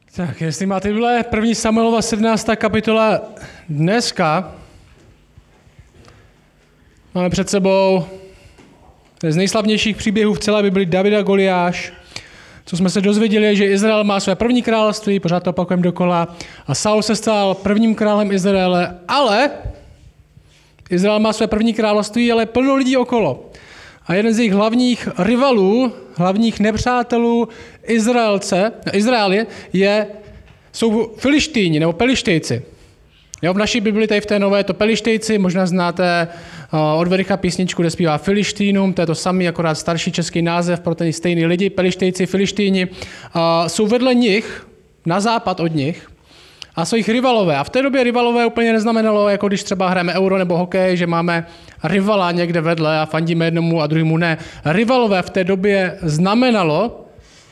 Tak, jestli máte Bible, 1. Samuelova 17. kapitola dneska, máme před sebou z nejslavnějších příběhů v celé Bibli David a Goliáš. Co jsme se dozvěděli, je, že Izrael má své první království, pořád to opakujeme dokola, a Saul se stal prvním králem Izraele, ale Izrael má své první království, ale plno lidí okolo. A jeden z jejich hlavních rivalů, hlavních nepřátelů Izraele jsou Filištýni nebo Pelištejci. Jo, v naší Bibli, tady v té nové, to Pelištejci, možná znáte od Vericha písničku, kde zpívá Filištínům, to je to samý, akorát starší český název pro ten stejný lidi, Pelištejci, Filištýni. Jsou vedle nich, na západ od nich, a jsou jich rivalové. A v té době rivalové úplně neznamenalo, jako když třeba hrajeme euro nebo hokej, že máme rivala někde vedle a fandíme jednomu a druhému ne. Rivalové v té době znamenalo,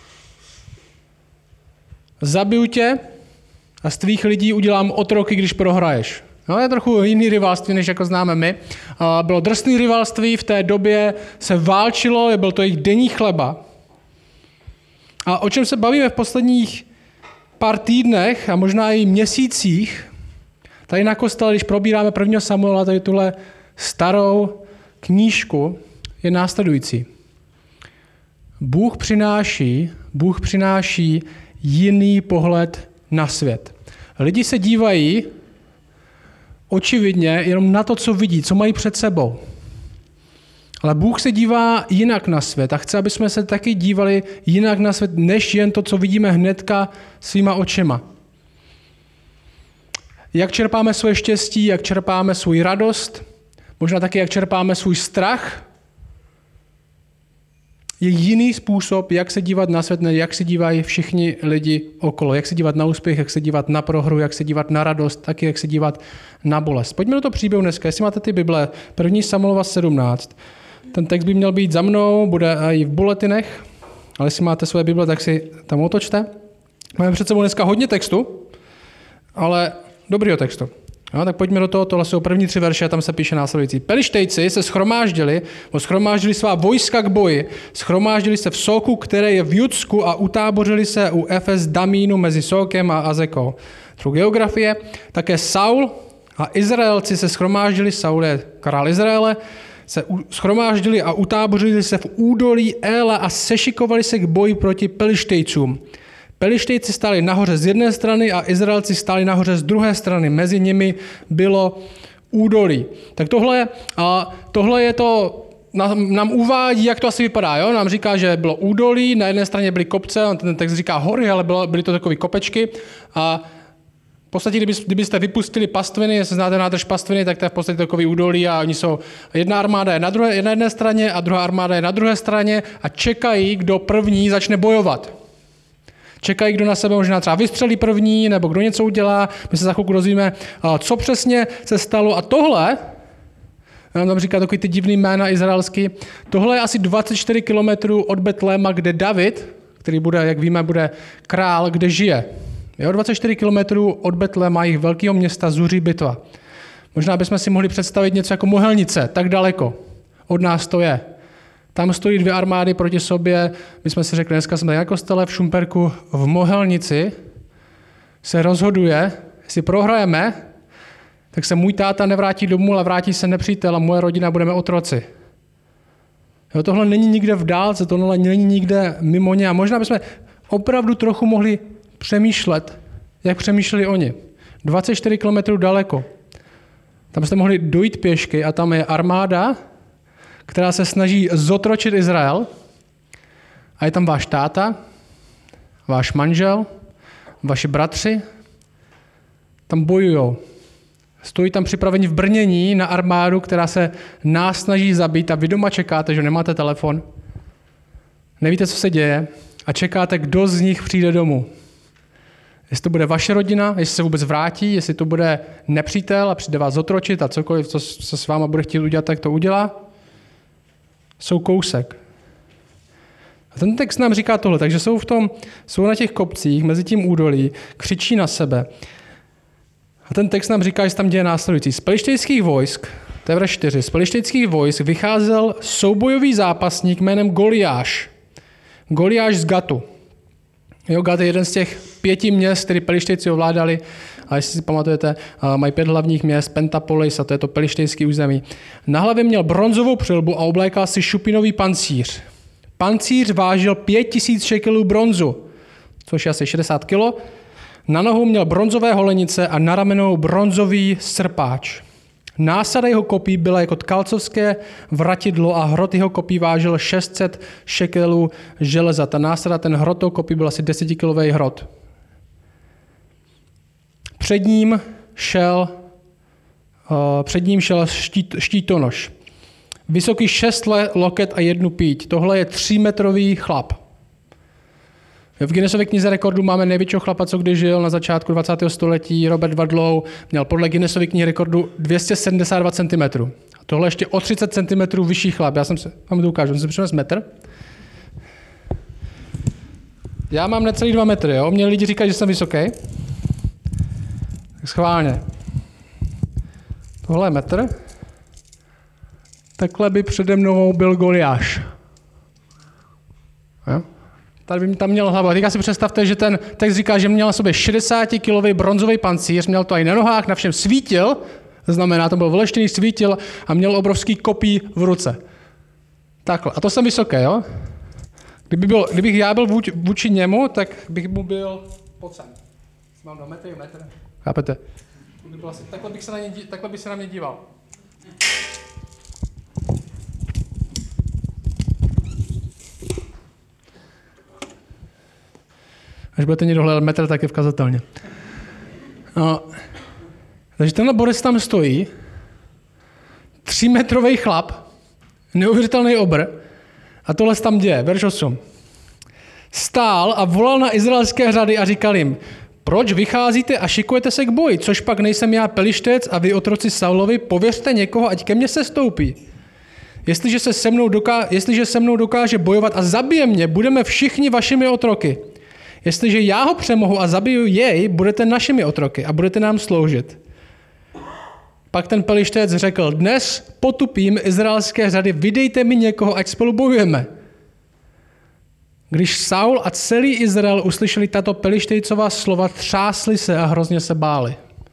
zabiju tě a z tvých lidí udělám otroky, když prohraješ. No, je trochu jiný rivalství, než jako známe my. Bylo drsný rivalství, v té době se válčilo, byl to jejich denní chleba. A o čem se bavíme v posledních pár týdnech a možná i měsících, tady na kostele, když probíráme 1. Samuela, tady tuhle starou knížku, je následující. Bůh přináší jiný pohled na svět. Lidi se dívají očividně jenom na to, co vidí, co mají před sebou. Ale Bůh se dívá jinak na svět a chce, aby jsme se taky dívali jinak na svět, než jen to, co vidíme hnedka svýma očima. Jak čerpáme svoje štěstí, jak čerpáme svou radost, možná taky jak čerpáme svůj strach, je jiný způsob, jak se dívat na svět, jak se dívají všichni lidi okolo. Jak se dívat na úspěch, jak se dívat na prohru, jak se dívat na radost, taky jak se dívat na bolest. Pojďme do toho příběhu dneska. Jestli máte ty Bible, 1. Samuelova 17. Ten text by měl být za mnou, bude i v bulletinech, ale jestli máte své Bible, tak si tam otočte. Máme před sebou dneska hodně textu, ale dobrýho textu. No, tak pojďme do toho, tohle jsou první 3 verše a tam se píše následující. Pelištejci se schromáždili svá vojska k boji, schromáždili se v Sóku, které je v Judsku, a utábořili se u Efes Damínu mezi Sókem a Azekou. Trochu geografie. Také Saul a Izraelci se schromáždili, Saul je král Izraele, se schromáždili a utábořili se v údolí Éla a sešikovali se k boji proti Pelištejcům. Pelištejci stáli nahoře z jedné strany a Izraelci stáli nahoře z druhé strany. Mezi nimi bylo údolí. Tak tohle je to, nám uvádí, jak to asi vypadá. Jo? Nám říká, že bylo údolí, na jedné straně byly kopce, ten text říká hory, ale byly to takové kopečky. A v podstatě, kdybyste vypustili pastviny, jestli znáte nádrž pastviny, tak to je v podstatě takový údolí a oni jsou, jedna armáda je na jedné straně a druhá armáda je na druhé straně a čekají, kdo první začne bojovat. Čekají, kdo na sebe možná třeba vystřelí první, nebo kdo něco udělá. My se za chvilku dozvíme, co přesně se stalo. A tohle, tam říká takový ty divný jména izraelský, tohle je asi 24 kilometrů od Betléma, kde David, který bude, jak víme, bude král, kde žije. Jo, 24 kilometrů od Betléma, jejich velkého města, zuří bitva. Možná bychom si mohli představit něco jako Mohelnice, tak daleko od nás to je. Tam stojí 2 armády proti sobě. My jsme si řekli, dneska jsme na kostele v Šumperku v Mohelnici se rozhoduje, jestli prohrajeme, tak se můj táta nevrátí domů, ale vrátí se nepřítel a moje rodina budeme otroci. Jo, tohle není nikde v dálce, tohle není nikde mimo ně. A možná bychom opravdu trochu mohli přemýšlet, jak přemýšleli oni. 24 kilometrů daleko. Tam jste mohli dojít pěšky a tam je armáda, která se snaží zotročit Izrael, a je tam váš táta, váš manžel, vaši bratři, tam bojujou. Stojí tam připraveni v brnění na armádu, která se nás snaží zabít, a vy doma čekáte, že nemáte telefon, nevíte, co se děje, a čekáte, kdo z nich přijde domů. Jestli to bude vaše rodina, jestli se vůbec vrátí, jestli to bude nepřítel a přijde vás zotročit a cokoliv, co se s váma bude chtít udělat, tak to udělá. Jsou kousek. A ten text nám říká tohle, takže jsou na těch kopcích, mezi tím údolí, křičí na sebe. A ten text nám říká, že se tam děje následující. Z pelištejských vojsk, to je verš 4, z pelištejských vojsk vycházel soubojový zápasník jménem Goliáš. Goliáš z Gatu. Jo, Gad je jeden z těch 5 měst, který Pelištejci ovládali, a jestli si pamatujete, mají 5 hlavních měst, Pentapolis, a to je to pelištejské území. Na hlavě měl bronzovou přilbu a oblékal si šupinový pancíř. Pancíř vážil 5000 šekelů bronzu, což je asi 60 kilo. Na nohou měl bronzové holenice a na ramenou bronzový srpáč. Násada jeho kopí byla jako tkalcovské vratidlo a hrot jeho kopí vážil 600 šekelů železa. Ta násada, ten hrot toho kopí byl asi 10kilový hrot. Před ním šel štítonoš. Vysoký 6 loket a 1 píď. Tohle je 3metrový chlap. V Guinnessově knize rekordů máme největšího chlapa, co kdy žil na začátku 20. století. Robert Wadlow měl podle Guinnessovy knihy rekordů 272 cm. A tohle ještě o 30 cm vyšší chlap. Já vám to ukážu, jsem si přinesl metr. Já mám necelý 2 metry, jo? Mě lidi říkají, že jsem vysoký. Tak schválně. Tohle je metr. Takhle by přede mnou byl Goliáš. Jo? Tady by tam měl hlavu. A teďka si představte, že ten text říká, že měl na sobě 60kilový bronzový pancíř, měl to i na nohách, na všem svítil, to znamená, to byl vleštěný, svítil a měl obrovský kopí v ruce. Takhle. A to jsem vysoký, jo? Kdybych já byl vůči němu, tak bych mu byl pod sem. Mám 2 metry, metr. Chápete? Takhle by se na mě díval. Až budete někdo hledat metr, tak je vkazatelně. No, takže tenhle Boris tam stojí, 3metrový chlap, neuvěřitelný obr, a tohle se tam děje, verš 8. Stál a volal na izraelské řady a říkal jim, proč vycházíte a šikujete se k boji, což pak nejsem já Pelištec a vy otroci Saulovi, pověřte někoho, ať ke mně se stoupí. Jestliže se mnou dokáže bojovat a zabije mě, budeme všichni vašimi otroky. Jestliže já ho přemohu a zabiju jej, budete našimi otroky a budete nám sloužit. Pak ten Pelištec řekl, dnes potupím izraelské řady, vydejte mi někoho, ať spolu bojujeme. Když Saul a celý Izrael uslyšeli tato Pelištejcová slova, třásli se a hrozně se báli.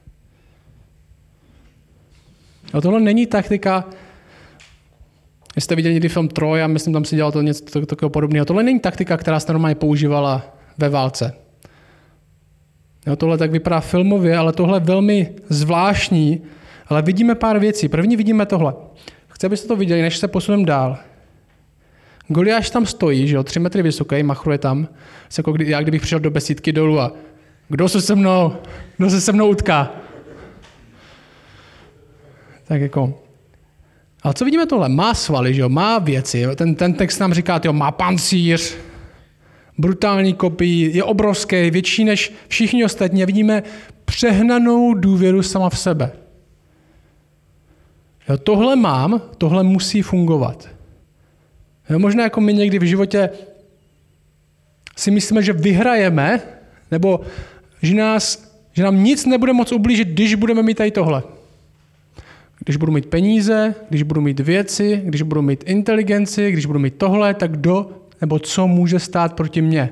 No tohle není taktika, jestli jste viděli někdy film Troja, myslím, tam si dělal to něco takového podobného. Tohle není taktika, která se normálně používala ve válce. Jo, tohle tak vypadá filmově, ale tohle je velmi zvláštní, ale vidíme pár věcí. První vidíme tohle. Chci, abyste to viděli, než se posuneme dál. Goliáš tam stojí, že jo, 3 metry vysoký, machruje tam. Jako já kdybych přišel do besídky dolů a kdo se se mnou utká? Tak jako. Ale co vidíme tohle? Má svaly, že jo, má věci. Ten text nám říká, jo, má pancíř, brutální kopí, je obrovský, větší než všichni ostatní. A vidíme přehnanou důvěru sama v sebe. Jo, tohle musí fungovat. Jo, možná jako my někdy v životě si myslíme, že vyhrajeme, nebo že nám nic nebude moc ublížit, když budeme mít tady tohle. Když budu mít peníze, když budu mít věci, když budu mít inteligenci, když budu mít tohle, tak kdo nebo co může stát proti mně.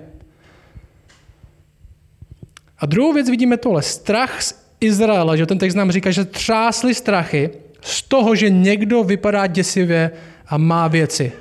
A druhou věc vidíme tohle. Strach z Izraela, že ten text nám říká, že třásly strachy z toho, že někdo vypadá děsivě a má věci.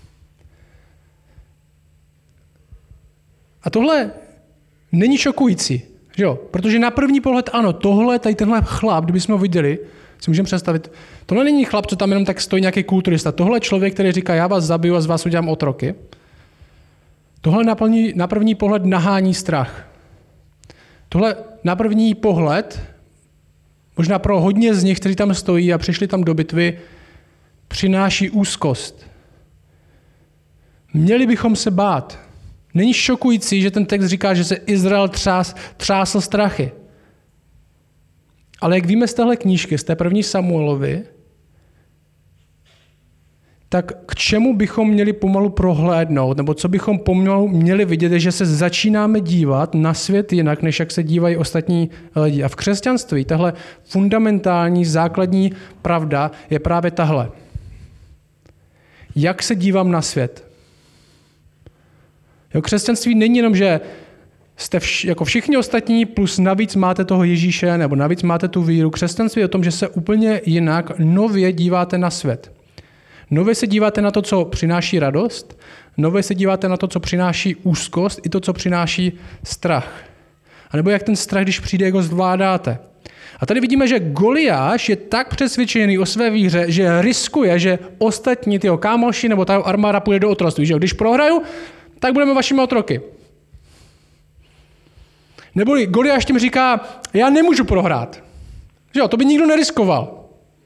A tohle není šokující, že jo? Protože na první pohled ano, tady tenhle chlap, kdybychom ho viděli, si můžeme představit, tohle není chlap, co tam jenom tak stojí nějaký kulturista. Tohle je člověk, který říká, já vás zabiju a z vás udělám otroky. Tohle na první pohled nahání strach. Tohle na první pohled, možná pro hodně z nich, kteří tam stojí a přišli tam do bitvy, přináší úzkost. Měli bychom se bát. Není šokující, že ten text říká, že se Izrael třásl strachy. Ale jak víme z téhle knížky, z té první Samuelovy, tak k čemu bychom měli pomalu prohlédnout, nebo co bychom pomalu měli vidět, je, že se začínáme dívat na svět jinak, než jak se dívají ostatní lidi. A v křesťanství tahle fundamentální základní pravda je právě tahle. Jak se dívám na svět? Jo, křesťanství není jenom, že Jste jako všichni ostatní, plus navíc máte toho Ježíše, nebo navíc máte tu víru. Křesťanství je o tom, že se úplně jinak nově díváte na svět. Nově se díváte na to, co přináší radost, nově se díváte na to, co přináší úzkost, i to, co přináší strach. A nebo jak ten strach, když přijde, jak ho zvládáte. A tady vidíme, že Goliáš je tak přesvědčený o své víře, že riskuje, že ostatní tyho kámoši nebo ta armáda půjde do otroctví. Že když prohraju, tak budeme vašimi otroky. Neboli Goliáš tím říká, já nemůžu prohrát. Že jo, to by nikdo neriskoval.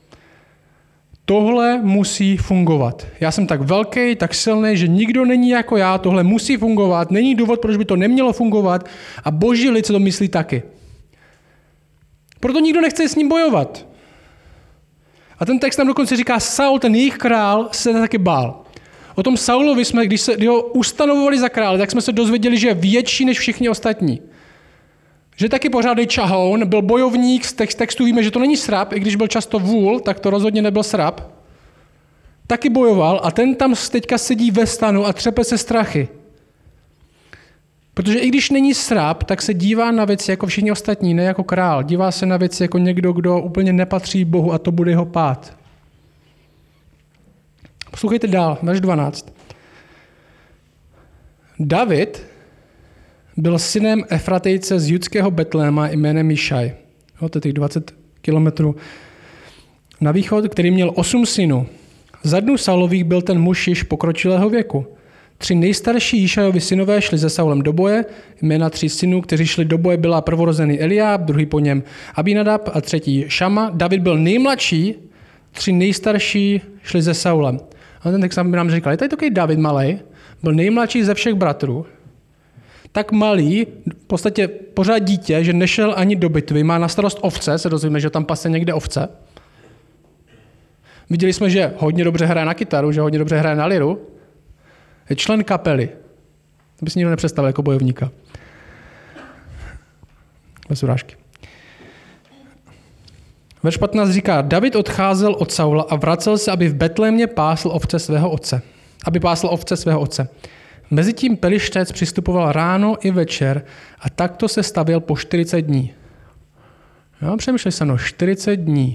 Tohle musí fungovat. Já jsem tak velký, tak silný, že nikdo není jako já, tohle musí fungovat, není důvod, proč by to nemělo fungovat a boží lid se to myslí taky. Proto nikdo nechce s ním bojovat. A ten text tam dokonce říká, Saul, ten jejich král, se taky bál. O tom Saulovi jsme, když ho ustanovovali za krále, tak jsme se dozvěděli, že je větší než všichni ostatní. Že taky pořádnej čahoun, byl bojovník, z textu víme, že to není srab, i když byl často vůl, tak to rozhodně nebyl srab. Taky bojoval a ten tam teďka sedí ve stanu a třepe se strachy. Protože i když není srab, tak se dívá na věci jako všichni ostatní, ne jako král. Dívá se na věci jako někdo, kdo úplně nepatří Bohu a to bude jeho pád. Poslouchejte dál, verš 12. David byl synem Efratejce z judského Betléma jménem Jišaj. To je těch 20 kilometrů na východ, který měl 8 synů. Za dnů Saulových byl ten muž již pokročilého věku. 3 nejstarší Jišajovi synové šli se Saulem do boje. Jména 3 synů, kteří šli do boje, byla prvorozený Eliáb, druhý po něm Abinadab a třetí Šama. David byl nejmladší, 3 nejstarší šli se Saulem. A ten text nám říkal, je tady takový David malej, byl nejmladší ze všech bratrů. Tak malý, v podstatě pořád dítě, že nešel ani do bitvy, má na starost ovce, se dozvíme, že tam pase někde ovce. Viděli jsme, že hodně dobře hraje na kytaru, že hodně dobře hraje na liru. Je člen kapely. To by si nikdo nepředstavil jako bojovníka. Bez urážky. Verš 15 říká, David odcházel od Saula a vracel se, aby v Betlémě pásl ovce svého otce. Mezitím Pelištec přistupoval ráno i večer a takto se stavěl po 40 dní. Jo, přemýšlej se, 40 dní.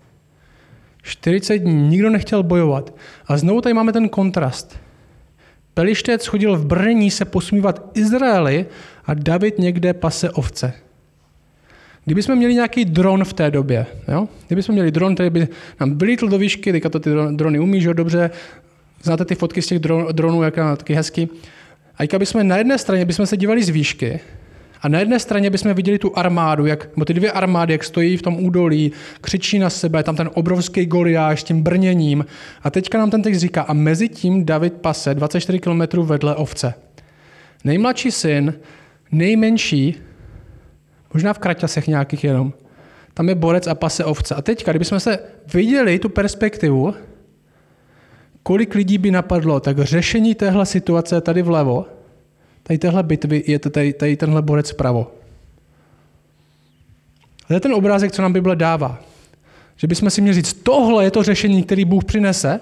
40 dní, nikdo nechtěl bojovat. A znovu tady máme ten kontrast. Pelištec chodil v brnění se posmívat Izraeli a David někde pase ovce. Kdybychom měli nějaký dron v té době, jo? Kdybychom měli dron, který by nám vylítl do výšky, teďka to ty drony umí, že dobře, znáte ty fotky z těch dronů, jak je taky hezky. A teďka bychom na jedné straně bychom se dívali z výšky a na jedné straně bychom viděli tu armádu, nebo ty 2 armády, jak stojí v tom údolí, křičí na sebe, tam ten obrovský Goliáš s tím brněním. A teďka nám ten text říká, a mezi tím David pase 24 kilometrů vedle ovce. Nejmladší syn, nejmenší, možná v kraťasech nějakých jenom, tam je borec a pase ovce. A teďka, kdybychom se viděli tu perspektivu, kolik lidí by napadlo, tak řešení téhle situace tady vlevo, tady téhle bitvy je tady tenhle borec vpravo. To je ten obrázek, co nám Bible dává. Že bychom si měli říct, tohle je to řešení, který Bůh přinese.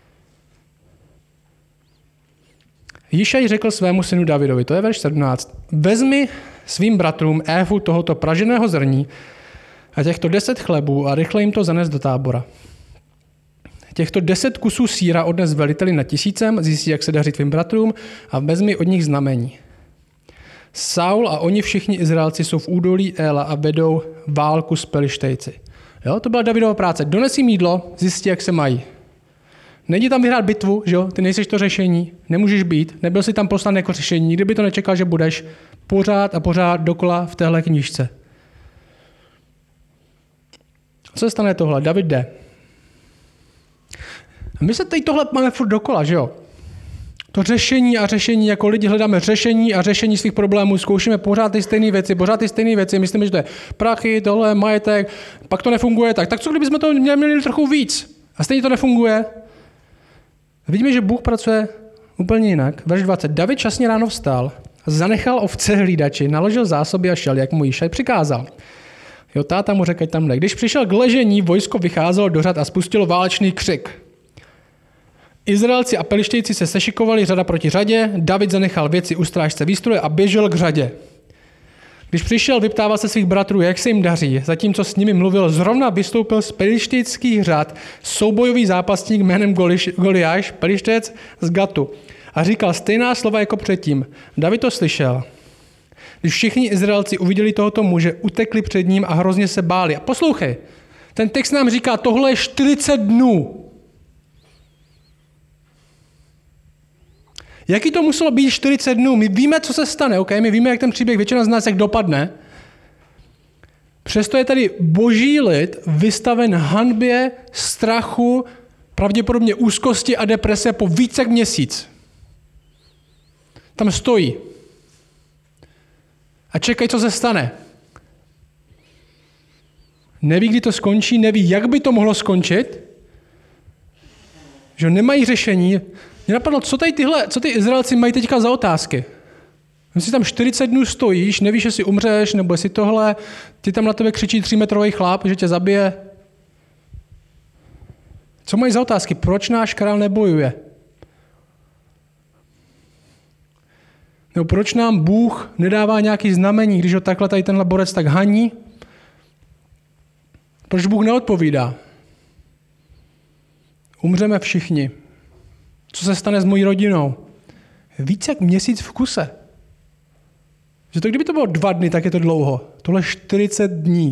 Jišaj řekl svému synu Davidovi, to je verš 17, vezmi svým bratrům éfud tohoto praženého zrní a těchto 10 chlebů a rychle jim to zanes do tábora. Těchto 10 kusů sýra odnes veliteli nad 1000, zjistí, jak se daří tvým bratrům a vezmi od nich znamení. Saul a oni všichni Izraelci jsou v údolí Éla a vedou válku s Pelištejci. Jo, to byla Davidova práce. Dones jim jídlo, zjistí, jak se mají. Nejdi tam vyhrát bitvu, že jo? Ty nejseš to řešení, nemůžeš být, nebyl jsi tam poslan jako řešení, nikdy by to nečekal, že budeš pořád a pořád dokola v téhle knížce. Co se stane tohle? David jde. A my se tady tohle máme furt dokola, že jo? To řešení a řešení, jako lidi hledáme řešení a řešení svých problémů, zkoušíme pořád ty stejné věci, myslíme, že to je prachy, tohle, majetek, pak to nefunguje, tak co kdybychom to měli trochu víc? A stejně to nefunguje. Vidíme, že Bůh pracuje úplně jinak. Verš 20. David časně ráno vstal, zanechal ovce hlídači, naložil zásoby a šel, jak mu Jišaj přikázal. Jo, táta mu řekl, ať tam jde. Když přišel k ležení, vojsko vycházelo do řad a spustilo válečný křik. Izraelci a Pelištejci se sešikovali řada proti řadě, David zanechal věci u strážce výstroje a běžel k řadě. Když přišel vyptávat se svých bratrů, jak se jim daří, zatímco s nimi mluvil, zrovna vystoupil z pelištejských řad soubojový zápasník jménem Goliáš, pelištec z Gatu. A říkal stejná slova jako předtím. David to slyšel. Když všichni Izraelci uviděli tohoto muže, utekli před ním a hrozně se báli. A poslouchej, ten text nám říká, tohle je 40 dnů. Jaký to muselo být 40 dnů? My víme, co se stane, okay? My víme, jak ten příběh většina z nás jak dopadne. Přesto je tady boží lid vystaven hanbě, strachu, pravděpodobně úzkosti a deprese po více jak měsíc. Tam stojí. A čekají, co se stane. Neví, kdy to skončí, neví, jak by to mohlo skončit. Že nemají řešení. Mě napadlo, co ty Izraelci mají teďka za otázky. Když tam 40 dnů stojíš, nevíš, jestli umřeš, nebo jestli tohle, ty tam na tebe křičí 3metrový chlap, že tě zabije. Co mají za otázky? Proč náš král nebojuje? Nebo proč nám Bůh nedává nějaký znamení, když ho takhle tady tenhle borec tak haní? Proč Bůh neodpovídá? Umřeme všichni. Co se stane s mojí rodinou? Více jak měsíc v kuse. Že to kdyby to bylo 2 dny, tak je to dlouho. Tohle 40 dní.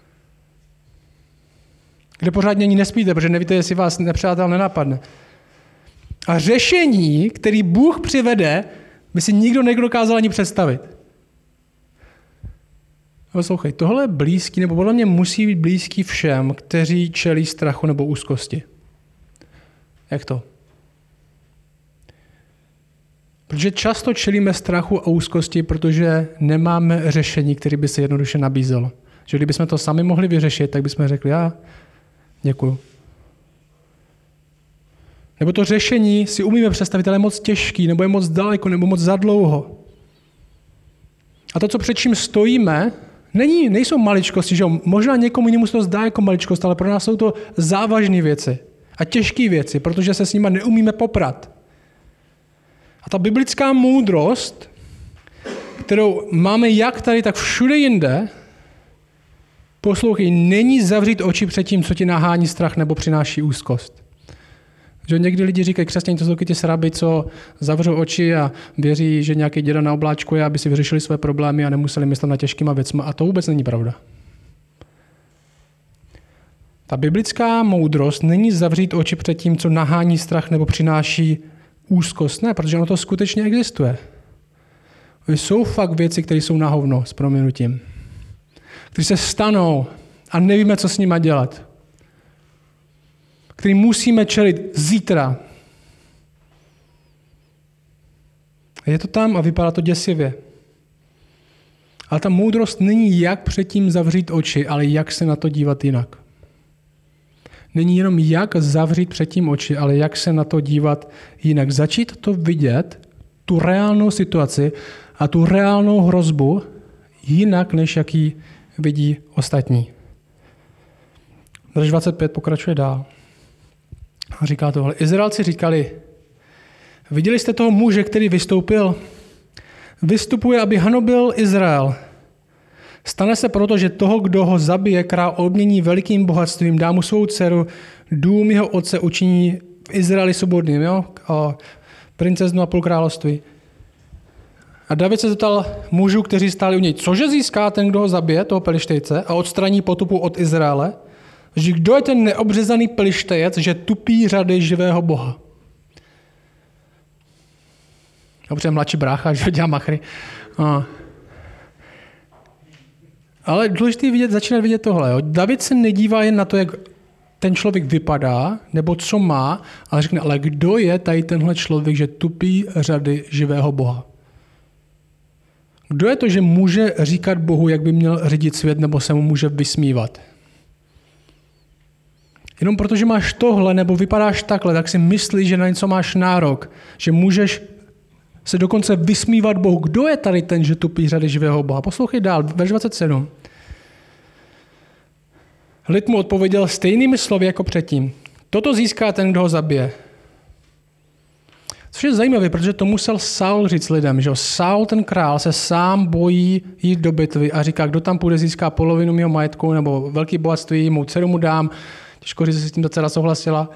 Kde pořádně ani nespíte, protože nevíte, jestli vás nepřátel nenapadne. A řešení, který Bůh přivede, by si nikdo nedokázal ani představit. Poslouchej, tohle je blízký, nebo podle mě musí být blízký všem, kteří čelí strachu nebo úzkosti. Jak to? Protože často čelíme strachu a úzkosti, protože nemáme řešení, které by se jednoduše nabízelo. Že kdybychom to sami mohli vyřešit, tak bychom řekli, děkuju. Nebo to řešení si umíme představit, ale je moc těžký, nebo je moc daleko, nebo moc zadlouho. A to, co před čím stojíme, nejsou maličkosti, že možná někomu jinému se to zdá jako maličkost, ale pro nás jsou to závažné věci a těžké věci, protože se s nimi neumíme poprat. A ta biblická moudrost, kterou máme jak tady, tak všude jinde, poslouchej, není zavřít oči před tím, co ti nahání strach nebo přináší úzkost. Že někdy lidi říkají, křesťané, to jsou ty sraby, co zavřou oči a věří, že nějaký děda na obláčku je, aby si vyřešili své problémy a nemuseli myslet na těžkýma věcma. A to vůbec není pravda. Ta biblická moudrost není zavřít oči před tím, co nahání strach nebo přináší úzkost. Ne, protože ono to skutečně existuje. Jsou fakt věci, které jsou na hovno s prominutím. Které se stanou a nevíme, co s nima dělat. Který musíme čelit zítra. Je to tam a vypadá to děsivě. Ale ta moudrost není, jak předtím zavřít oči, ale jak se na to dívat jinak. Není jenom jak zavřít předtím oči, ale jak se na to dívat jinak. Začít to vidět, tu reálnou situaci a tu reálnou hrozbu jinak, než jaký vidí ostatní. Verš 25 pokračuje dál. A říká tohle. Izraelci říkali, viděli jste toho muže, který vystoupil? Vystupuje, aby hanobil Izrael. Stane se proto, že toho, kdo ho zabije, král odmění velikým bohatstvím, dá mu svou dceru, dům jeho otce učiní v Izraeli svobodným, princeznu a půl království. A David se zeptal mužů, kteří stáli u něj, cože získá ten, kdo ho zabije, toho Pelištejce, a odstraní potupu od Izraele? Že kdo je ten neobřezaný Pelištejec, že tupí řady živého Boha? Dobře, mladší brácha, že dělá machry. Ale důležité vidět, začínat vidět tohle. Jo. David se nedívá jen na to, jak ten člověk vypadá, nebo co má, ale řekne, ale kdo je tady tenhle člověk, že tupí řady živého Boha? Kdo je to, že může říkat Bohu, jak by měl řídit svět, nebo se mu může vysmívat? Jenom protože máš tohle, nebo vypadáš takhle, tak si myslíš, že na něco máš nárok, že můžeš se dokonce vysmívat Bohu. Kdo je tady ten, že tupí řady živého Boha? Poslouchej dál, verš 27. Lid mu odpověděl stejnými slovy jako předtím. Toto získá ten, kdo ho zabije. Což je zajímavé, protože to musel Saul říct lidem, že Saul, ten král, se sám bojí jít do bitvy a říká, kdo tam půjde, získá polovinu mého majetku nebo velké bohatství, mou dceru mu dám. Těžko říct, jestli s tím ta dcera souhlasila.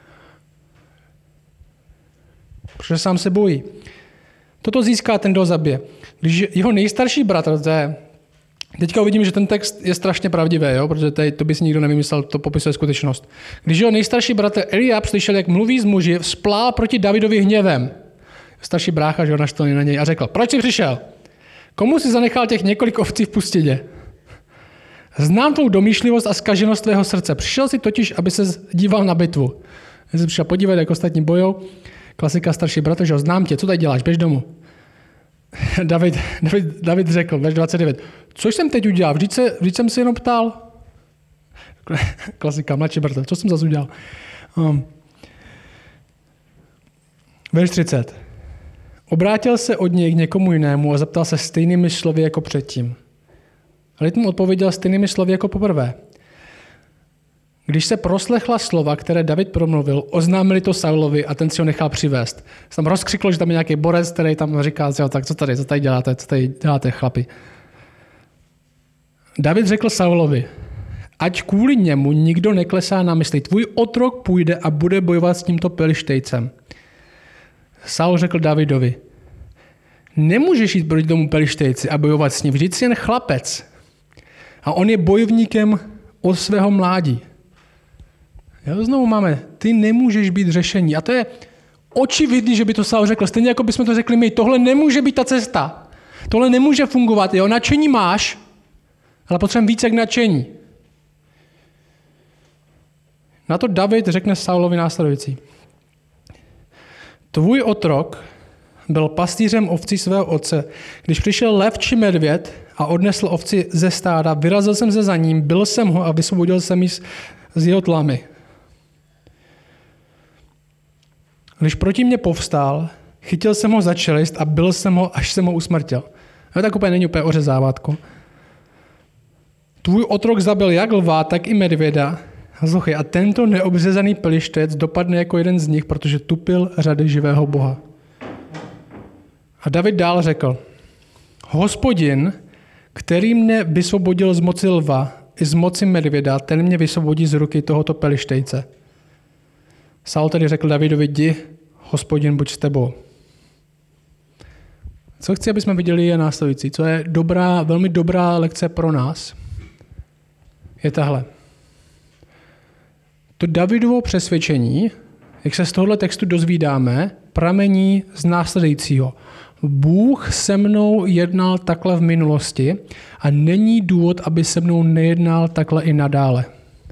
Protože sám se bojí. Toto získá, ten kdo zabije. Když jeho nejstarší bratr, teďka uvidíme, že ten text je strašně pravdivý, jo? Protože tady to by si nikdo nevymyslel, to popisuje skutečnost. Když jeho nejstarší bratr Eliab slyšel, jak mluví s muži, vzplál proti Davidovi hněvem. Starší brácha, že ho naštvaný na něj a řekl, proč jsi přišel? Komu jsi zanechal těch několik ovcí v pustině? Znám tvou domýšlivost a zkaženost tvého srdce. Přišel jsi totiž, aby se díval na bitvu. Jsi přišel podívat, jak ostatní bojou. Klasika starší bratr, že ho znám tě, co tady děláš, běž domů. David řekl, verš 29, co jsem teď udělal? Vždyť jsem se jenom ptal. Klasika, mladší bratr, co jsem zase udělal? Verš 30. Obrátil se od něj k někomu jinému a zeptal se stejnými slovy jako předtím. Lid mu odpověděl stejnými slovy jako poprvé. Když se proslechla slova, které David promluvil, oznámili to Saulovi a ten si ho nechal přivést. Se tam rozkřiklo, že tam je nějaký borec, který tam říká, tak co tady děláte, chlapi. David řekl Saulovi, ať kvůli němu nikdo neklesá na mysli. Tvůj otrok půjde a bude bojovat s tímto Pelištejcem. Saul řekl Davidovi, nemůžeš jít proti tomu Pelištejci a bojovat s ním, vždyť jsi jen chlapec. A on je bojovníkem od svého mládí. Jo, znovu máme, ty nemůžeš být řešení. A to je očividný, že by to Saul řekl. Stejně jako bychom to řekli my, tohle nemůže být ta cesta. Tohle nemůže fungovat. Jo, nadšení máš, ale potřebujeme více jak nadšení. Na to David řekne Saulovi následující. Tvůj otrok byl pastýřem ovcí svého otce. Když přišel lev či medvěd a odnesl ovci ze stáda, vyrazil jsem se za ním, byl jsem ho a vysvobodil jsem ji z jeho tlamy. Když proti mě povstál, chytil jsem ho za čelist a byl jsem ho, až jsem ho usmrtil. No, tak úplně není úplně ořezávátko. Tvůj otrok zabil jak lva, tak i medvěda. A tento neobřezaný Pelištec dopadne jako jeden z nich, protože tupil řady živého Boha. A David dál řekl, Hospodin, který mne vysvobodil z moci lva i z moci medvěda, ten mě vysvobodí z ruky tohoto Pelištejce. Saul tedy řekl Davidovi, jdi, Hospodin, buď s tebou. Co chci, aby jsme viděli, je následující. Co je velmi dobrá lekce pro nás, je tahle. To Davidovo přesvědčení, jak se z tohoto textu dozvídáme, pramení z následujícího. Bůh se mnou jednal takhle v minulosti a není důvod, aby se mnou nejednal takhle i nadále.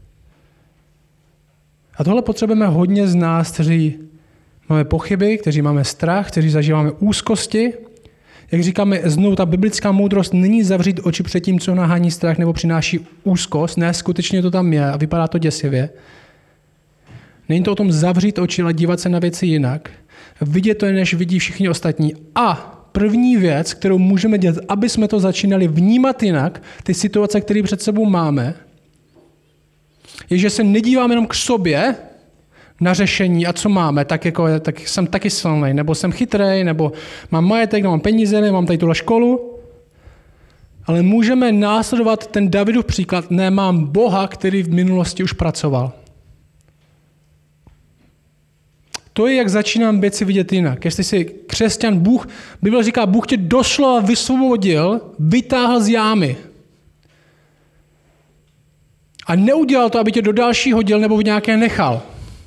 A tohle potřebujeme hodně z nás, kteří máme pochyby, kteří máme strach, kteří zažíváme úzkosti. Jak říkáme, znovu ta biblická moudrost není zavřít oči před tím, co nahání strach nebo přináší úzkost. Ne, skutečně to tam je a vypadá to děsivě. Není to o tom zavřít oči, ale dívat se na věci jinak. Vidět to, než vidí všichni ostatní. A první věc, kterou můžeme dělat, aby jsme to začínali vnímat jinak, ty situace, které před sebou máme, je, že se nedíváme jenom k sobě na řešení a co máme, tak jsem taky silný, nebo jsem chytrej, nebo mám majetek, nebo mám peníze, nebo mám tady tuhle školu. Ale můžeme následovat ten Davidův příklad, ne, mám Boha, který v minulosti už pracoval. To je, jak začínám věci vidět jinak. Jestli jsi křesťan, Bible říká, Bůh tě doslova vysvobodil, vytáhl z jámy. A neudělal to, aby tě do dalšího děl nebo v nějaké nechal.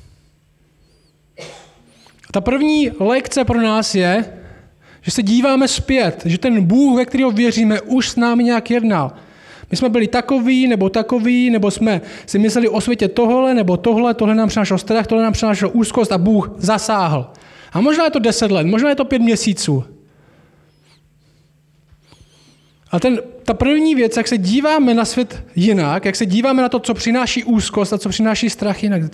A ta první lekce pro nás je, že se díváme zpět, že ten Bůh, ve kterého věříme, už s námi nějak jednal. My jsme byli takoví, nebo jsme si mysleli o světě tohle nám přinášelo strach, tohle nám přinášelo úzkost a Bůh zasáhl. A možná je to 10 let, možná je to 5 měsíců. A ta první věc, jak se díváme na svět jinak, jak se díváme na to, co přináší úzkost a co přináší strach jinak,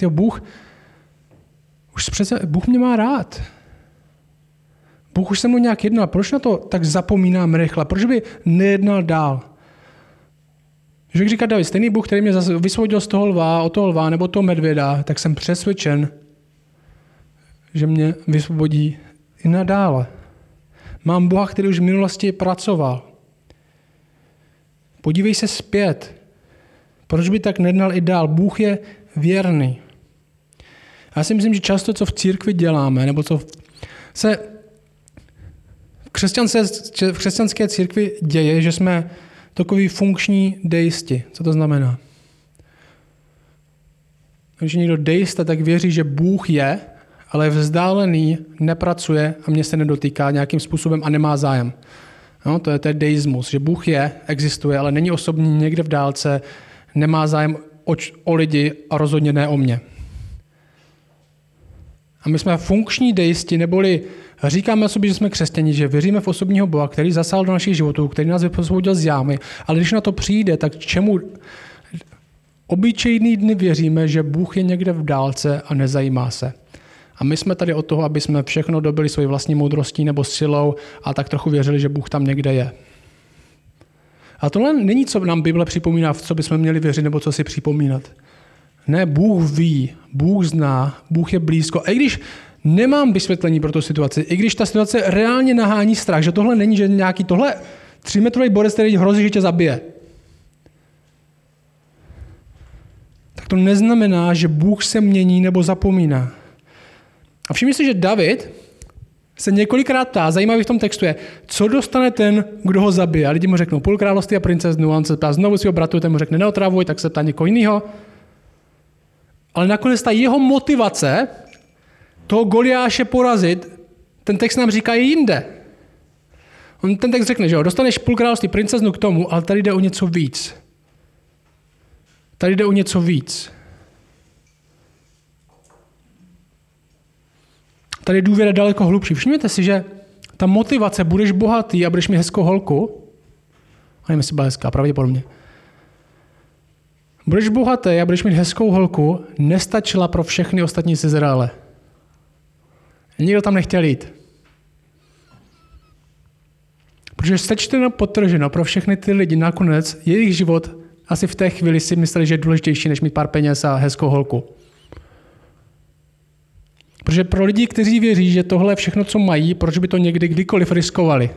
Bůh mě má rád. Bůh už se mnou nějak jednal. Proč na to tak zapomínám rychle? Proč by nejednal dál? Že jak říká David, stejný Bůh, který mě vysvobodil z toho lva, od toho lva nebo toho medvěda, tak jsem přesvědčen, že mě vysvobodí i nadále. Mám Boha, který už v minulosti pracoval. Podívej se zpět. Proč by tak nednal i dál? Bůh je věrný. Já si myslím, že často, co v církvi děláme, nebo co se v křesťanské církvi děje, že jsme takový funkční deisti. Co to znamená? Když někdo deista, tak věří, že Bůh je, ale je vzdálený, nepracuje a mě se nedotýká nějakým způsobem a nemá zájem. No, to je deismus, že Bůh je, existuje, ale není osobní někde v dálce, nemá zájem o lidi a rozhodně ne o mě. A my jsme funkční deisti, neboli říkáme o sobě, že jsme křesťani, že věříme v osobního Boha, který zasáhl do našich životů, který nás vyposvoudil z jámy, ale když na to přijde, tak čemu obyčejný dny věříme, že Bůh je někde v dálce a nezajímá se. A my jsme tady od toho, aby jsme všechno dobili svojí vlastní moudrostí nebo silou a tak trochu věřili, že Bůh tam někde je. A tohle není, co nám Bible připomíná, v co bychom měli věřit nebo co si připomínat. Ne, Bůh ví, Bůh zná, Bůh je blízko. A i když nemám vysvětlení pro tu situaci, i když ta situace reálně nahání strach, že tohle není, že nějaký tohle 3metrový borec, který hrozí, že tě zabije, tak to neznamená, že Bůh se mění nebo zapomíná. A všimni si, že David se několikrát ptá, zajímavý v tom textu je, co dostane ten, kdo ho zabije. A lidi mu řeknou půl království a princeznu, a on se ptá znovu svého bratu, ten mu řekne neotravuj, tak se ptá někoho jiného. Ale nakonec ta jeho motivace toho Goliáše porazit, ten text nám říká je jinde. Ten text řekne, že jo, dostaneš půl království princeznu k tomu, ale tady jde o něco víc. Tady jde o něco víc. Tady je důvěra daleko hlubší. Všimněte si, že ta motivace, budeš bohatý a budeš mít hezkou holku, a nevím, jestli byla hezká, pravděpodobně. Budeš bohatý a budeš mít hezkou holku, nestačila pro všechny ostatní z Izraele. Nikdo tam nechtěl jít. Protože sečteno, podtrženo pro všechny ty lidi nakonec, jejich život asi v té chvíli si mysleli, že je důležitější, než mít pár peněz a hezkou holku. Protože pro lidi, kteří věří, že tohle je všechno, co mají, proč by to někdy kdykoliv riskovali?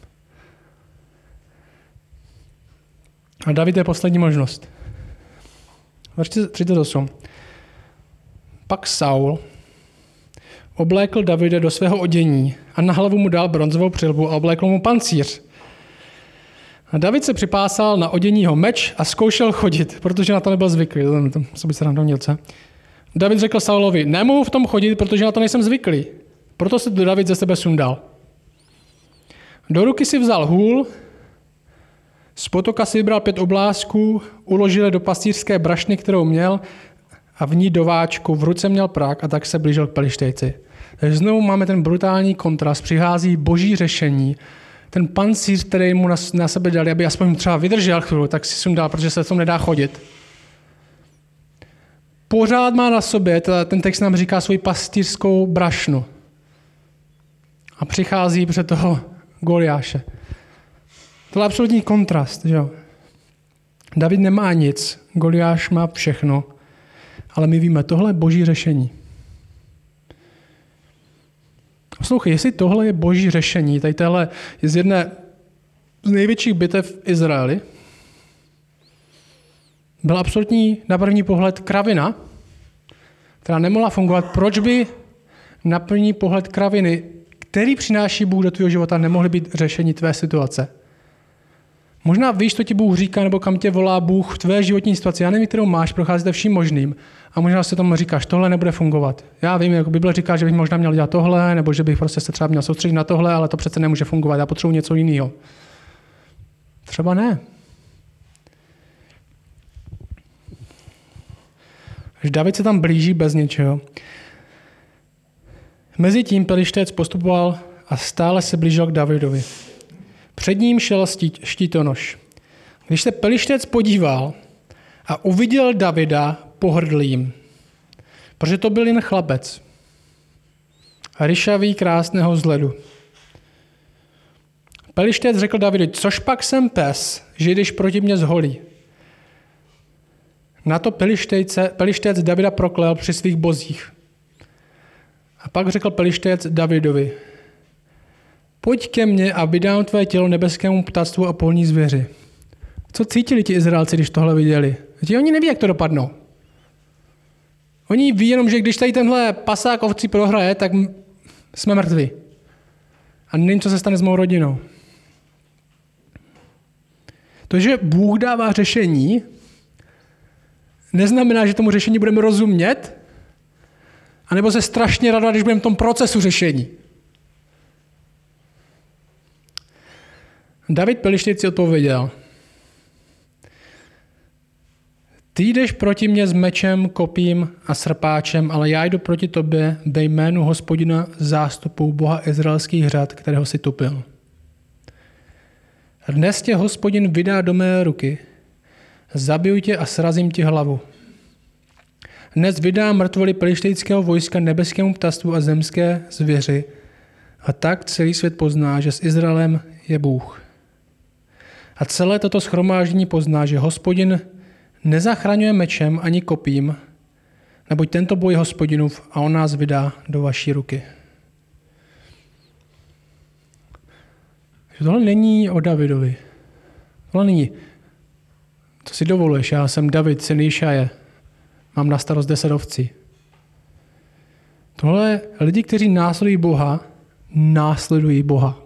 A David je poslední možnost. Verš 38. Pak Saul oblékl Davida do svého odění a na hlavu mu dal bronzovou přilbu a oblékl mu pancíř. A David se připásal na oděního meč a zkoušel chodit, protože na to nebyl zvyklý. To by se nám doměl, co? David řekl Saulovi, nemohu v tom chodit, protože na to nejsem zvyklý. Proto se David ze sebe sundal. Do ruky si vzal hůl, z potoka si vybral 5 oblázků, uložil je do pastýřské brašny, kterou měl, a v ní do váčku, v ruce měl prach a tak se blížil k Pelištejci. Takže znovu máme ten brutální kontrast, přichází boží řešení, ten pancíř, který mu na sebe dali, aby aspoň třeba vydržel chvíli, tak si sundal, protože se v tom nedá chodit. Pořád má na sobě, ten text nám říká, svoji pastýřskou brašnu. A přichází před toho Goliáše. To je absolutní kontrast, že jo? David nemá nic, Goliáš má všechno, ale my víme, tohle je boží řešení. Poslouchej, jestli tohle je boží řešení, tady tohle je z jedné z největších bitev v Izraeli, byla absolutní na první pohled kravina, která nemohla fungovat. Proč by na první pohled kraviny, který přináší Bůh do tvého života, nemohly být řešení tvé situace? Možná víš, co ti Bůh říká, nebo kam tě volá Bůh v tvé životní situaci. Já nevím, kterou máš, procházíte vším možným. A možná si tomu říkáš, tohle nebude fungovat. Já vím, jako Bible říká, že bych možná měl dělat tohle, nebo že bych prostě se třeba měl soustředit na tohle, ale to přece nemůže fungovat. Já potřebuji něco jiného. Třeba ne. Až David se tam blíží bez něčeho. Mezitím Pelištec postupoval a stále se blížil k Davidovi. Před ním šel štítonoš. Když se Pelištec podíval a uviděl Davida, pohrdl jim, protože to byl jen chlapec, ryšavý, krásného vzhledu. Pelištec řekl Davidu, což pak jsem pes, že jdeš proti mně z holí. Na to Pelištec Davida proklel při svých bozích. A pak řekl Pelištec Davidovi, pojď ke mně a vydám tvé tělo nebeskému ptactvu a polní zvěři. Co cítili ti Izraelci, když tohle viděli? Oni neví, jak to dopadnou. Oni ví jenom, že když tady tenhle pasák ovcí prohraje, tak jsme mrtví. A nevím, co se stane s mou rodinou. To, že Bůh dává řešení, neznamená, že tomu řešení budeme rozumět, anebo se strašně radovat, když budeme v tom procesu řešení. David Pelištejci odpověděl: Ty jdeš proti mně s mečem, kopím a srpáčem, ale já jdu proti tobě ve jménu Hospodina zástupů Boha izraelských řad, kterého si tupil. Dnes tě Hospodin vydá do mé ruky, zabiju tě a srazím ti hlavu. Dnes vydám mrtvoly pelištejského vojska nebeskému ptactvu a zemské zvěři a tak celý svět pozná, že s Izraelem je Bůh. A celé toto shromáždění pozná, že Hospodin nezachraňuje mečem ani kopím, neboť tento boj je Hospodinův a on nás vydá do vaší ruky. Tohle není o Davidovi. Tohle není. Co si dovoluješ? Já jsem David, syn Išaje. Mám na starost 10 ovcí. Tohle lidi, kteří následují Boha.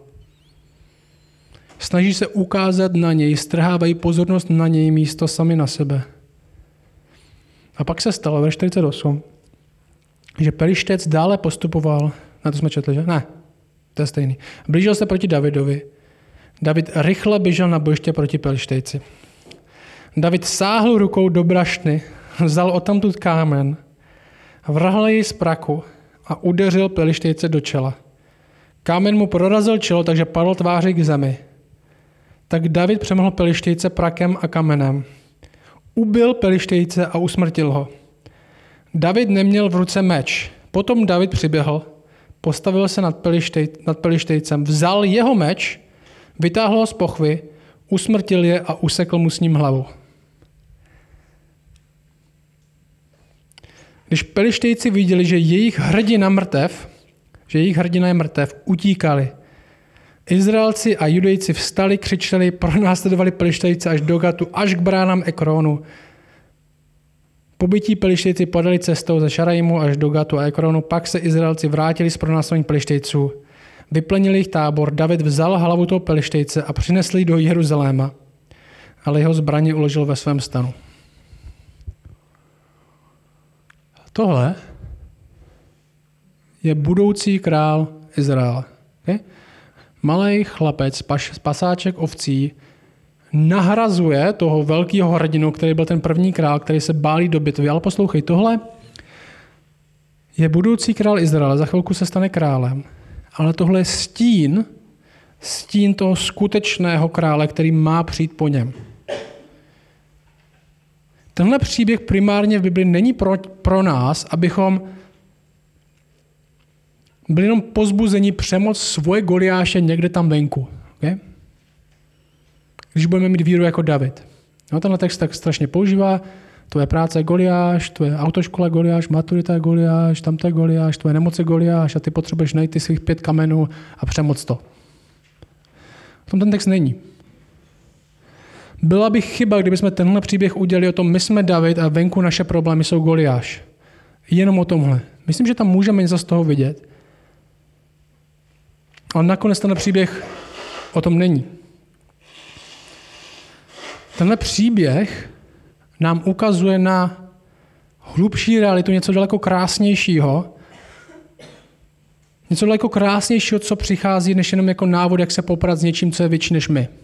Snaží se ukázat na něj, strhávají pozornost na něj místo sami na sebe. A pak se stalo ve 48, že Pelištec dále postupoval, na to jsme četli, že? Ne, to je stejný. Blížil se proti Davidovi. David rychle běžel na bojiště proti Pelištejci. David sáhl rukou do brašny, vzal odtamtud kámen, vrhl jej z praku a udeřil Pelištejce do čela. Kámen mu prorazil čelo, takže padl tváří k zemi. Tak David přemohl Pelištejce prakem a kamenem. Ubil Pelištejce a usmrtil ho. David neměl v ruce meč. Potom David přiběhl, postavil se nad Pelištejcem, vzal jeho meč, vytáhl ho z pochvy, usmrtil je a usekl mu s ním hlavu. Když Pelištejci viděli, že jejich hrdina je mrtev, utíkali. Izraelci a Judejci vstali, křičeli, pronásledovali Pelištejce až do Gatu, až k bránám Ekronu. Pobití Pelištejci podali cestou ze Šaraimu až do Gatu a Ekronu, pak se Izraelci vrátili z pronásledování Pelištejců. Vyplenili jich tábor, David vzal hlavu toho Pelištejce a přinesl ji do Jeruzaléma, ale jeho zbraně uložil ve svém stanu. Tohle je budoucí král Izraele. Okay? Malej chlapec, pasáček ovcí, nahrazuje toho velkého hrdinu, který byl ten první král, který se bálí do bitvy. Ale poslouchej, tohle je budoucí král Izraele, za chvilku se stane králem. Ale tohle je stín toho skutečného krále, který má přijít po něm. Tenhle příběh primárně v Bibli není pro nás, abychom byli jenom pozbuzeni přemoc svoje Goliáše někde tam venku. Okay? Když budeme mít víru jako David. No, tenhle text tak strašně používá. Tvoje práce je Goliáš, tvoje autoškola je Goliáš, maturita je Goliáš, tamto je Goliáš, tvoje nemoc je Goliáš a ty potřebuješ najít ty svých 5 kamenů a přemoc to. V tom ten text není. Byla by chyba, kdybychom tenhle příběh udělali o tom, my jsme David a venku naše problémy jsou Goliáš. Jenom o tomhle. Myslím, že tam můžeme něco z toho vidět. Ale nakonec ten příběh o tom není. Tenhle příběh nám ukazuje na hlubší realitu, něco daleko krásnějšího. Něco daleko krásnějšího, co přichází, než jenom jako návod, jak se poprat s něčím, co je větší než my.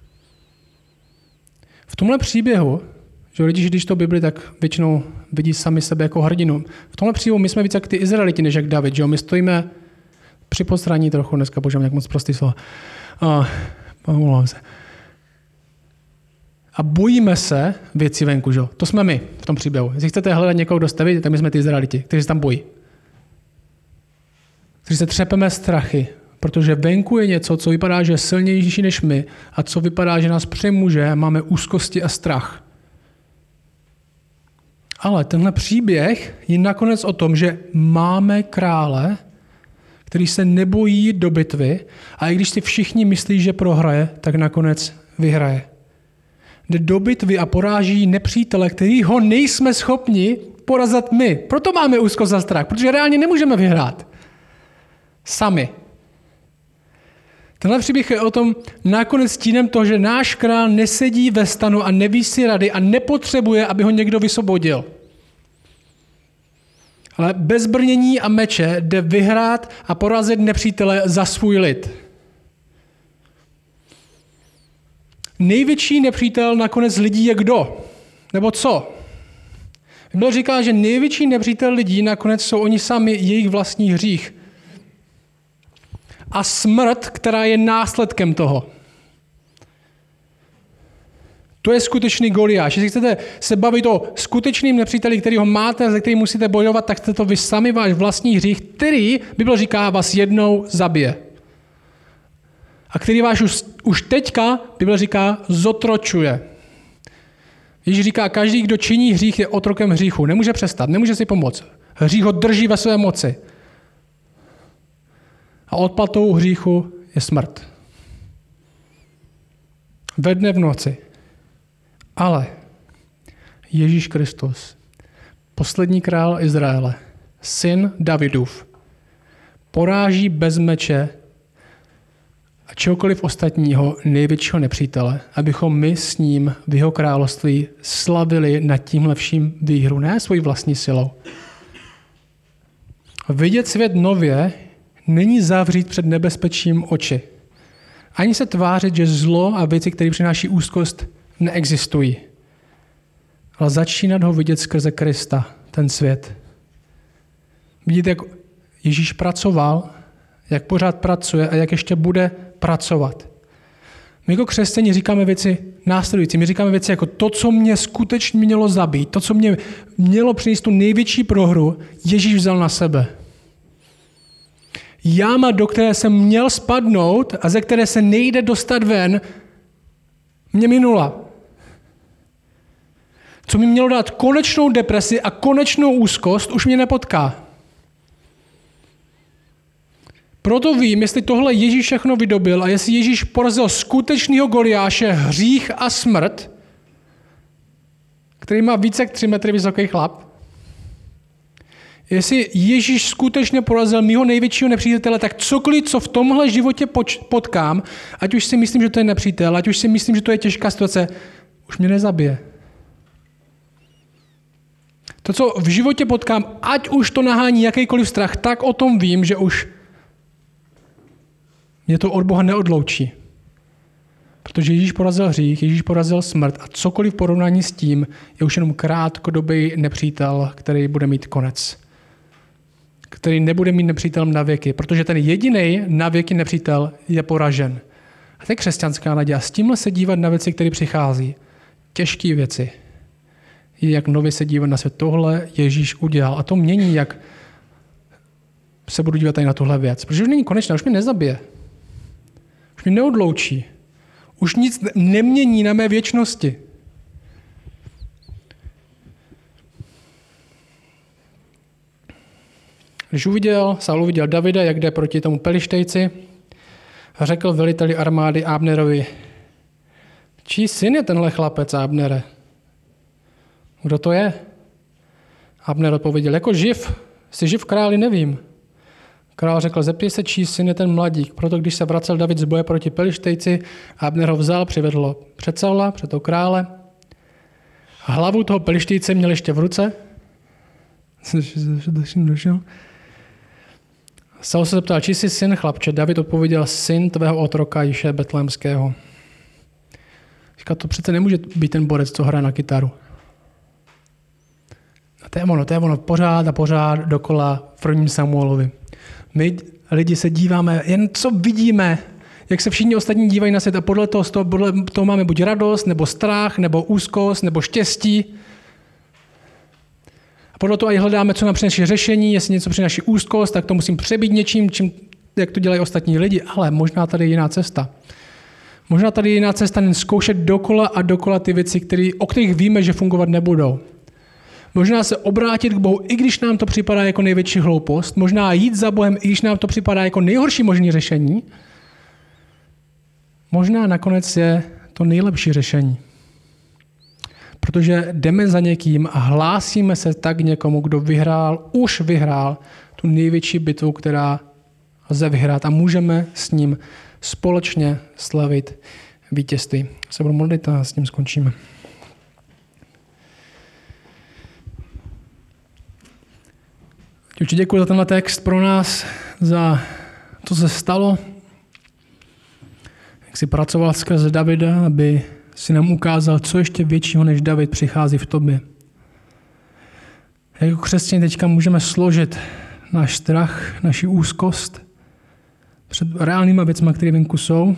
V tomhle příběhu, že lidi, když to Bibli, tak většinou vidí sami sebe jako hrdinu. V tomhle příběhu my jsme víc jak ty Izraeliti, než jak David. Že? My stojíme při postraní trochu, dneska používám jak moc prostý slova. Pomlouvám se. A bojíme se věci venku, že? To jsme my v tom příběhu. Jestli chcete hledat někoho, kdo jste vy, tak my jsme ty Izraeliti, kteří se tam bojí. Kteří se třepeme strachy, protože venku je něco, co vypadá, že je silnější než my a co vypadá, že nás přemůže, máme úzkosti a strach. Ale tenhle příběh je nakonec o tom, že máme krále, který se nebojí jít do bitvy a i když si všichni myslí, že prohraje, tak nakonec vyhraje. Jde do bitvy a poráží nepřítele, kterýho nejsme schopni porazit my. Proto máme úzkost a strach, protože reálně nemůžeme vyhrát. Sami. Tenhle příběh je o tom nakonec stínem toho, že náš král nesedí ve stanu a neví si rady a nepotřebuje, aby ho někdo vysvobodil. Ale bez brnění a meče jde vyhrát a porazit nepřítele za svůj lid. Největší nepřítel nakonec lidí je kdo? Nebo co? Bible říká, že největší nepřítel lidí nakonec jsou oni sami, jejich vlastní hřích. A smrt, která je následkem toho. To je skutečný Goliáš. Jestli chcete se bavit o skutečným nepříteli, který ho máte, ze kterým musíte bojovat, tak jste to vy sami, váš vlastní hřích, který, Bible říká, vás jednou zabije. A který vás už teďka, Bible říká, zotročuje. Ježíš říká, každý, kdo činí hřích, je otrokem hříchu. Nemůže přestat, nemůže si pomoct. Hřích ho drží ve své moci. A odplatou hříchu je smrt. Ve dne v noci. Ale Ježíš Kristus, poslední král Izraele, syn Davidův, poráží bez meče a čehokoliv ostatního největšího nepřítele, abychom my s ním v jeho království slavili nad tímhle vším výhru, ne svojí vlastní silou. Vidět svět nově není zavřít před nebezpečím oči. Ani se tvářit, že zlo a věci, které přináší úzkost, neexistují. Ale začínat ho vidět skrze Krista, ten svět. Vidíte, jak Ježíš pracoval, jak pořád pracuje a jak ještě bude pracovat. My jako křesťané říkáme věci následující. My říkáme věci jako to, co mě skutečně mělo zabít, to, co mě mělo přinést tu největší prohru, Ježíš vzal na sebe. Jáma, do které jsem měl spadnout a ze které se nejde dostat ven, mě minula. Co mi mělo dát konečnou depresi a konečnou úzkost, už mě nepotká. Proto vím, jestli tohle Ježíš všechno vydobil a jestli Ježíš porazil skutečného Goliáše, hřích a smrt, který má více jak 3 metry vysoký chlap, jestli Ježíš skutečně porazil mýho největšího nepřítele, tak cokoliv, co v tomhle životě potkám, ať už si myslím, že to je nepřítel, ať už si myslím, že to je těžká situace, už mě nezabije. To, co v životě potkám, ať už to nahání jakýkoliv strach, tak o tom vím, že už mě to od Boha neodloučí. Protože Ježíš porazil hřích, Ježíš porazil smrt a cokoliv v porovnání s tím je už jenom krátkodobý nepřítel, který bude mít konec. Který nebude mít nepřítelem na věky, protože ten jediný na věky nepřítel je poražen. A to je křesťanská naděje. A s tímhle se dívat na věci, které přichází. Těžké věci. Je jak nově se dívat na svět. Tohle Ježíš udělal. A to mění, jak se budu dívat tady na tuhle věc. Protože už není konečná, už mě nezabije. Už mě neodloučí. Už nic nemění na mé věčnosti. Když Saul uviděl Davida, jak jde proti tomu Pelištejci, řekl veliteli armády Abnerovi, čí syn je tenhle chlapec, Abnere? Kdo to je? Abner odpověděl, jako živ, jsi živ králi, nevím. Král řekl, zeptej se, čí syn je ten mladík. Proto když se vracel David z boje proti Pelištejci, Abner ho vzal, přivedl ho před Saula, před toho krále. A hlavu toho Pelištejce měl ještě v ruce. Saul se zeptal, čí jsi syn, chlapče? David odpověděl, syn tvého otroka Jiše Betlémského. Říká, to přece nemůže být ten borec, co hraje na kytaru. A to je ono, pořád a pořád dokola v 1. Samuelovi. My lidi se díváme, jen co vidíme, jak se všichni ostatní dívají na svět a podle toho máme buď radost, nebo strach, nebo úzkost, nebo štěstí. A podle toho i hledáme, co nám přináší řešení, jestli něco přináší úzkost, tak to musím přebít něčím, jak to dělají ostatní lidi, ale možná tady je jiná cesta. Možná tady je jiná cesta, jen zkoušet dokola a dokola ty věci, o kterých víme, že fungovat nebudou. Možná se obrátit k Bohu, i když nám to připadá jako největší hloupost. Možná jít za Bohem, i když nám to připadá jako nejhorší možné řešení. Možná nakonec je to nejlepší řešení. Protože jdeme za někým a hlásíme se tak někomu, kdo už vyhrál tu největší bitvu, která lze vyhrát a můžeme s ním společně slavit vítězství. Se budu modlit a s tím skončíme. Určitě děkuji za tenhle text pro nás, za to, co se stalo, jak jsi pracoval skrze Davida, aby si nám ukázal, co ještě většího než David přichází v tobě. Jako křesťané teďka můžeme složit náš strach, naši úzkost před reálnýma věcmi, které venku jsou,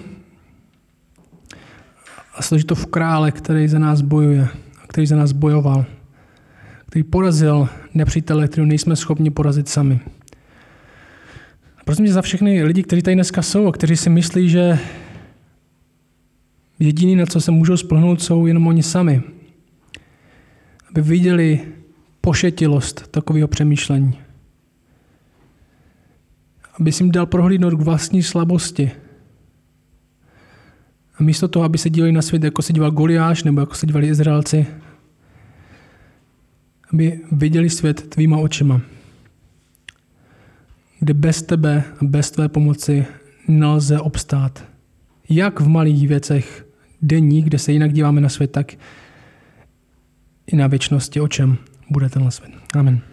a složit to v krále, který za nás bojuje, který za nás bojoval, který porazil nepřítele, kterého nejsme schopni porazit sami. Prosím tě za všechny lidi, kteří tady dneska jsou a kteří si myslí, že jediný, na co se můžou spolehnout, jsou jenom oni sami. Aby viděli pošetilost takového přemýšlení. Aby si jim dal prohlídnout k vlastní slabosti. A místo toho, aby se dívali na svět, jako se díval Goliáš, nebo jako se dívali Izraelci, aby viděli svět tvýma očima. Kde bez tebe a bez tvé pomoci nelze obstát. Jak v malých věcech denní, kde se jinak díváme na svět, tak i na věčnosti, o čem bude tenhle svět. Amen.